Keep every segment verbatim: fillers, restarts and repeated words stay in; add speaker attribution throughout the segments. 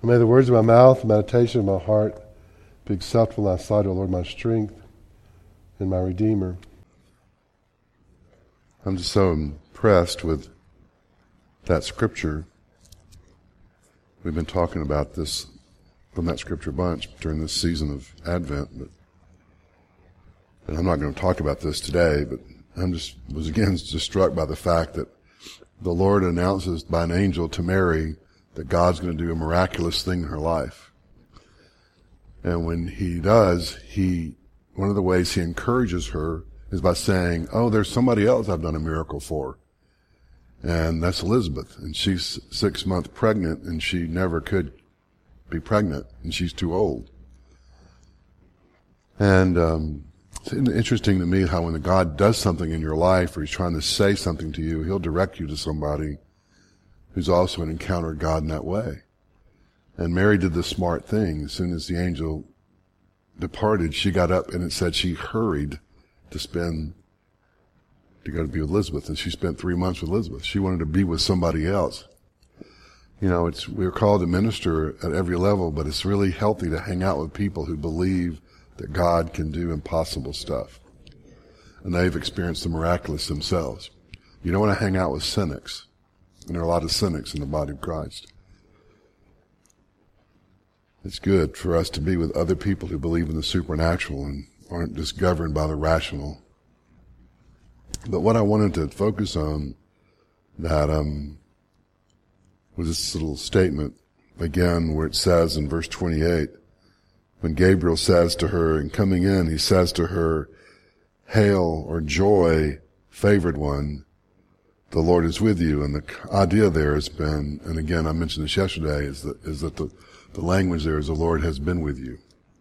Speaker 1: And may the words of my mouth, the meditation of my heart be acceptable in thy sight, O Lord, my strength and my Redeemer. I'm just so impressed with that scripture. We've been talking about this from that scripture bunch during this season of Advent, but and I'm not going to talk about this today, but I'm just was again just struck by the fact that the Lord announces by an angel to Mary that God's going to do a miraculous thing in her life. And when he does, he one of the ways he encourages her is by saying, oh, there's somebody else I've done a miracle for. And that's Elizabeth. And she's six months pregnant, and she never could be pregnant, and she's too old. And um, it's interesting to me how when God does something in your life, or he's trying to say something to you, he'll direct you to somebody who's also encountered God in that way. And Mary did the smart thing. As soon as the angel departed, she got up, and it said she hurried to spend, to go to be with Elizabeth, and she spent three months with Elizabeth. She wanted to be with somebody else. You know, it's, we're called to minister at every level, but it's really healthy to hang out with people who believe that God can do impossible stuff. And they've experienced the miraculous themselves. You don't want to hang out with cynics. And there are a lot of cynics in the body of Christ. It's good for us to be with other people who believe in the supernatural and aren't just governed by the rational. But what I wanted to focus on that um, was this little statement, again, where it says in verse twenty-eight, when Gabriel says to her, and coming in, he says to her, hail or joy, favored one, the Lord is with you. And the idea there has been, and again, I mentioned this yesterday, is that, is that the, the language there is the Lord has been with you.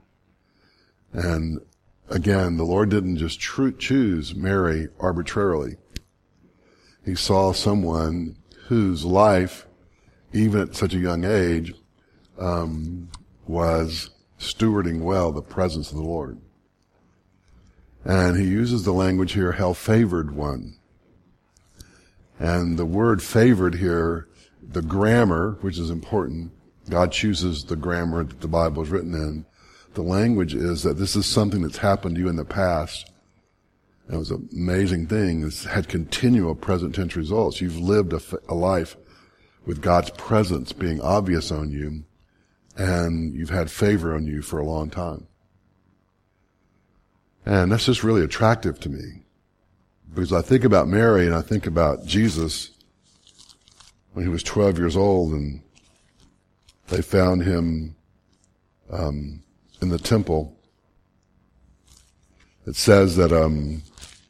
Speaker 1: And again, the Lord didn't just tr- choose Mary arbitrarily. He saw someone whose life, even at such a young age, um, was stewarding well the presence of the Lord. And he uses the language here, hell favored one. And the word favored here, the grammar, which is important, God chooses the grammar that the Bible is written in. The language is that this is something that's happened to you in the past. And it was an amazing thing. It's had continual present tense results. You've lived a, a life with God's presence being obvious on you, and you've had favor on you for a long time. And that's just really attractive to me, because I think about Mary and I think about Jesus when he was twelve years old, and they found him um, in the temple. It says that um,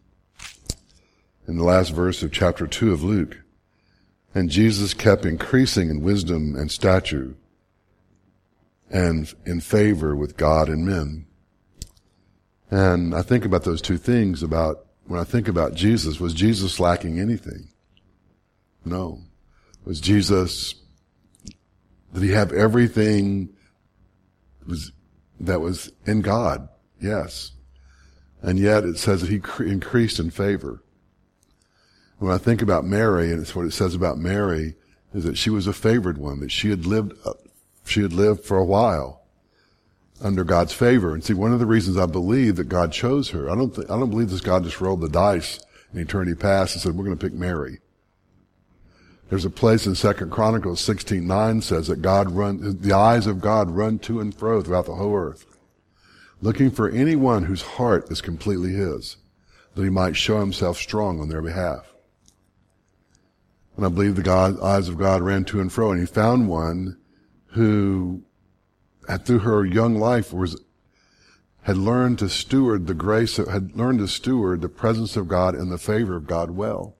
Speaker 1: in the last verse of chapter two of Luke, and Jesus kept increasing in wisdom and stature and in favor with God and men. And I think about those two things about, when I think about Jesus, was Jesus lacking anything? No. Was Jesus, did he have everything was, that was in God? Yes. And yet it says that he cre- increased in favor. When I think about Mary, and it's what it says about Mary, is that she was a favored one, that she had lived, uh, she had lived for a while under God's favor. And see, one of the reasons I believe that God chose her, I don't think, I don't believe this God just rolled the dice in eternity past and said, we're going to pick Mary. There's a place in Second Chronicles sixteen nine says that God run, the eyes of God run to and fro throughout the whole earth, looking for anyone whose heart is completely his, that he might show himself strong on their behalf. And I believe the God, eyes of God ran to and fro, and he found one who, through her young life, was had learned to steward the grace, of, had learned to steward the presence of God and the favor of God well.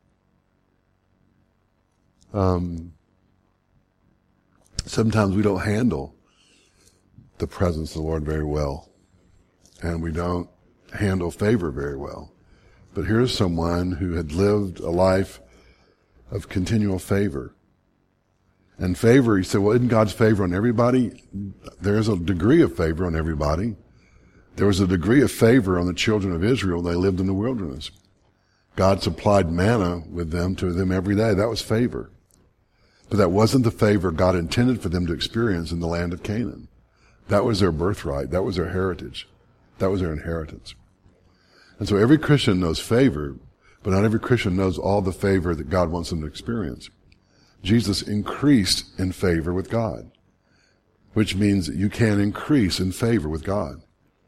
Speaker 1: Um, sometimes we don't handle the presence of the Lord very well, and we don't handle favor very well. But here's someone who had lived a life of continual favor. And favor, he said, well, isn't God's favor on everybody? There's a degree of favor on everybody. There was a degree of favor on the children of Israel. They lived in the wilderness. God supplied manna with them to them every day. That was favor. But that wasn't the favor God intended for them to experience in the land of Canaan. That was their birthright. That was their heritage. That was their inheritance. And so every Christian knows favor, but not every Christian knows all the favor that God wants them to experience. Jesus increased in favor with God, which means that you can increase in favor with God.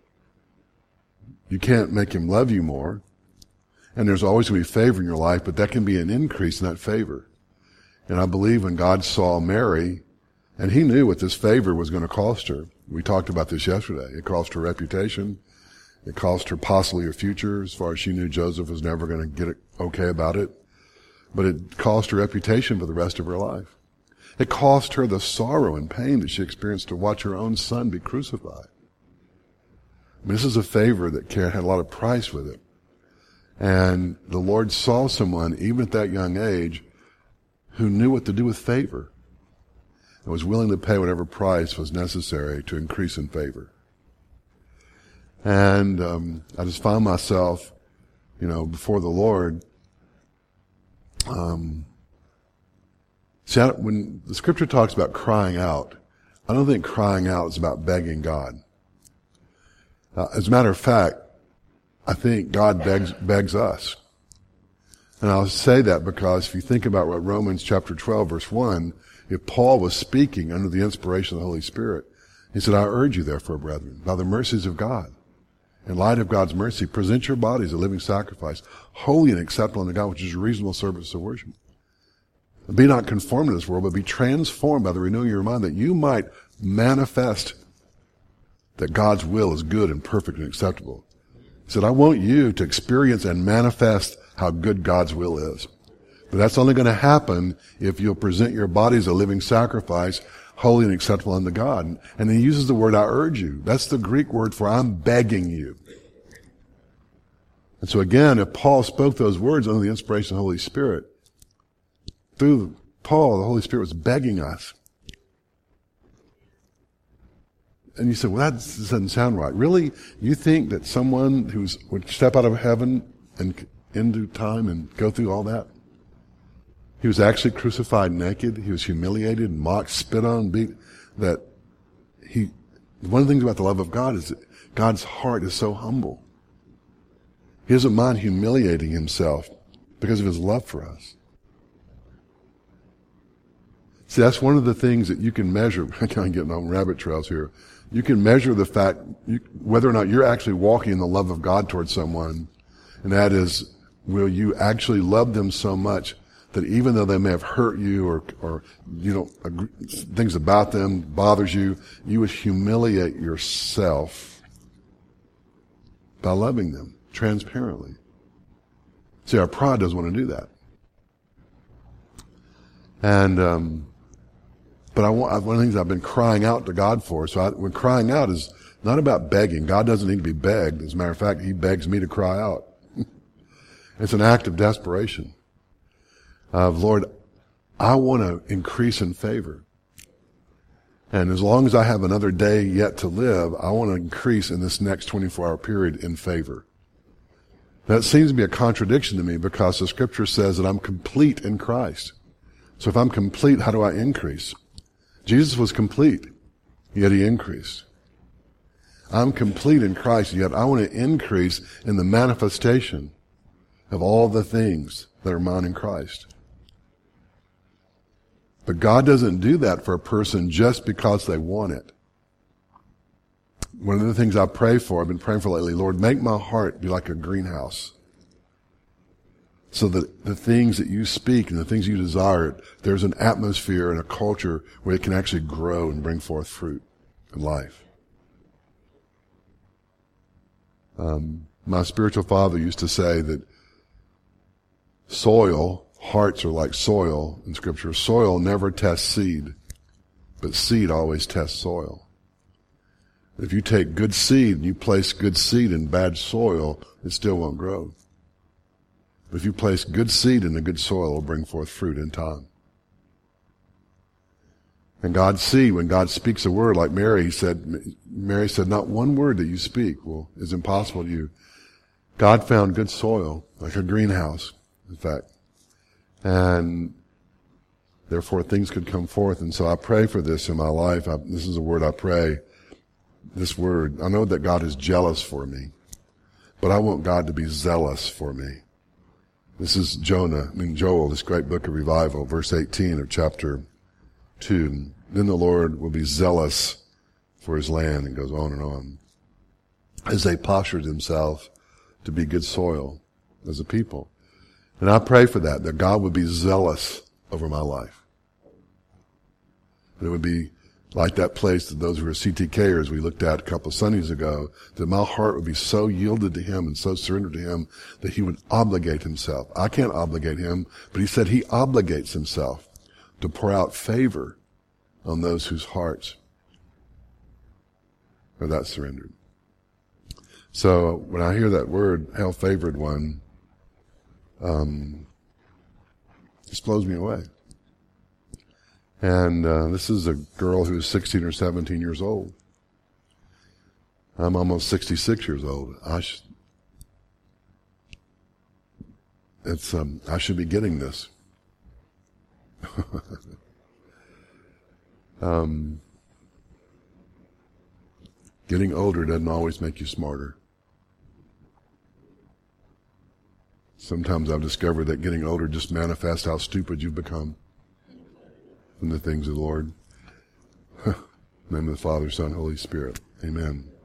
Speaker 1: You can't make him love you more, and there's always going to be favor in your life, but that can be an increase in that favor. And I believe when God saw Mary, and he knew what this favor was going to cost her. We talked about this yesterday. It cost her reputation. It cost her possibly her future, as far as she knew Joseph was never going to get it okay about it. But it cost her reputation for the rest of her life. It cost her the sorrow and pain that she experienced to watch her own son be crucified. I mean, this is a favor that had a lot of price with it. And the Lord saw someone, even at that young age, who knew what to do with favor and was willing to pay whatever price was necessary to increase in favor. And um, I just found myself, you know, before the Lord. Um, see, I, when the Scripture talks about crying out, I don't think crying out is about begging God. Uh, as a matter of fact, I think God begs, begs us. And I'll say that because if you think about what Romans chapter twelve verse one, if Paul was speaking under the inspiration of the Holy Spirit, he said, I urge you therefore, brethren, by the mercies of God, in light of God's mercy, present your bodies a living sacrifice, holy and acceptable unto God, which is a reasonable service of worship. Be not conformed to this world, but be transformed by the renewing of your mind, that you might manifest that God's will is good and perfect and acceptable. He said, I want you to experience and manifest how good God's will is. But that's only going to happen if you'll present your body as a living sacrifice, holy and acceptable unto God. And he uses the word, I urge you. That's the Greek word for I'm begging you. And so again, if Paul spoke those words under the inspiration of the Holy Spirit, through Paul, the Holy Spirit was begging us. And you said, well, that doesn't sound right. Really? You think that someone who would step out of heaven and into time and go through all that? He was actually crucified naked. He was humiliated, mocked, spit on, beat. That he, one of the things about the love of God is that God's heart is so humble. He doesn't mind humiliating himself because of his love for us. See, that's one of the things that you can measure. I'm kind of getting on rabbit trails here. You can measure the fact, you, whether or not you're actually walking in the love of God towards someone, and that is, will you actually love them so much that even though they may have hurt you or, or you know, agree, things about them bothers you, you would humiliate yourself by loving them transparently. See, our pride doesn't want to do that. And, um, but I want, one of the things I've been crying out to God for, so I, when crying out is not about begging. God doesn't need to be begged. As a matter of fact, he begs me to cry out. It's an act of desperation. Of, Lord, I want to increase in favor. And as long as I have another day yet to live, I want to increase in this next twenty-four hour period in favor. That seems to be a contradiction to me because the Scripture says that I'm complete in Christ. So if I'm complete, how do I increase? Jesus was complete, yet he increased. I'm complete in Christ, yet I want to increase in the manifestation of all the things that are mine in Christ. But God doesn't do that for a person just because they want it. One of the things I pray for, I've been praying for lately, Lord, make my heart be like a greenhouse. So that the things that you speak and the things you desire, there's an atmosphere and a culture where it can actually grow and bring forth fruit and life. Um, my spiritual father used to say that soil, hearts are like soil in Scripture. Soil never tests seed, but seed always tests soil. If you take good seed and you place good seed in bad soil, it still won't grow. But if you place good seed in the good soil, it will bring forth fruit in time. And God see, when God speaks a word, like Mary, he said, Mary said, not one word that you speak will is impossible to you. God found good soil, like a greenhouse, in fact. And Therefore, things could come forth. And so I pray for this in my life. I, this is a word I pray. This word, I know that God is jealous for me, but I want God to be zealous for me. This is Jonah, I mean Joel, this great book of revival, verse eighteen of chapter two. Then the Lord will be zealous for his land, and goes on and on. As they postured themselves to be good soil as a people. And I pray for that, that God would be zealous over my life. That it would be like that place that those who are C T Kers we looked at a couple of Sundays ago, that my heart would be so yielded to him and so surrendered to him that he would obligate himself. I can't obligate him, but he said he obligates himself to pour out favor on those whose hearts are that surrendered. So when I hear that word, hell favored one, um, it just blows me away. And uh, this is a girl who is sixteen or seventeen years old. I'm almost sixty-six years old. I sh- it's um, I should be getting this. um, getting older doesn't always make you smarter. Sometimes I've discovered that getting older just manifests how stupid you've become from the things of the Lord. In the name of the Father, Son, Holy Spirit. Amen.